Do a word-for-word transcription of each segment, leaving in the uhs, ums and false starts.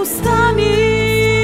устами.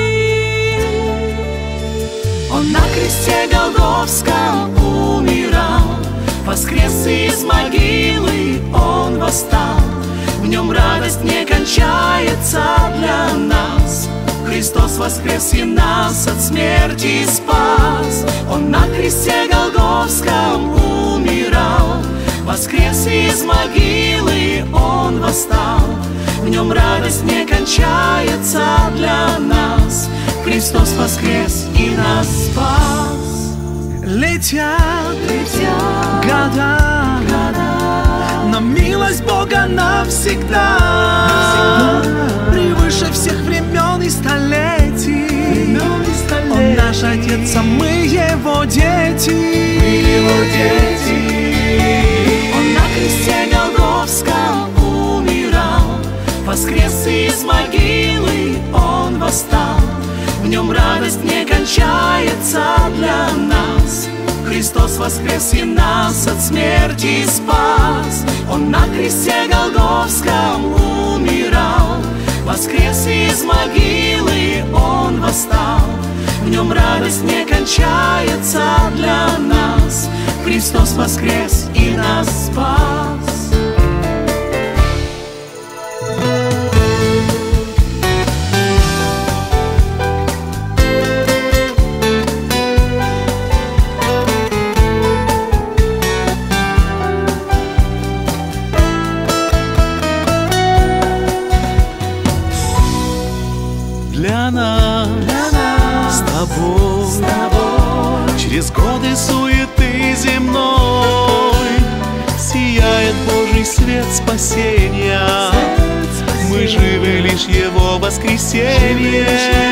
Он на кресте Голгофском умирал, воскрес из могилы, Он восстал. В Нем радость не кончается для нас. Христос воскрес и нас от смерти спас. Он на кресте Голгофском умирал, воскрес из могилы, Он восстал. В Нем радость не кончается для нас. Христос воскрес и нас спас. Летят, Летят года, года, но милость Бога навсегда, навсегда. Превыше всех времен и столетий. Времен и столетий. Он наш Отец, а мы Его дети. Мы Его дети. Он на кресте Голгофском умирал, воскрес из могилы, Он восстал. В Нем радость не кончается для нас. Христос воскрес и нас от смерти спас. Он на кресте Голгофском умирал, воскрес из могилы, Он восстал. В Нем радость не кончается для нас. Христос воскрес и нас спас. Для нас, Для нас с тобой, с тобой через годы суеты земной сияет Божий свет спасения. Мы живы лишь Его воскресенье.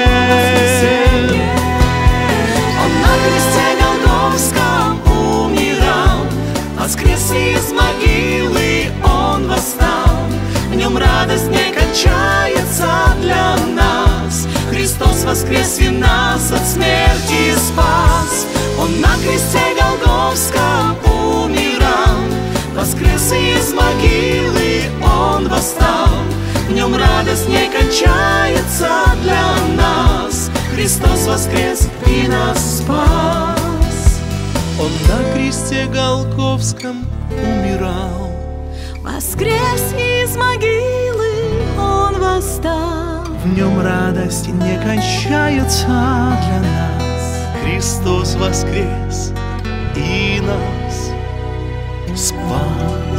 Он на кресте Голгофском умирал, воскрес из могилы, Он восстал. В Нем радость не кончается для нас. Христос воскрес и нас от смерти спас. Он на кресте Голгофском умирал, воскрес из могилы, Он восстал. В Нем радость не кончается для нас. Христос воскрес и нас спас. Он на кресте Голгофском умирал, Воскрес из могилы, Он восстал. в Нем радость не кончается для нас. Христос воскрес и нас спас.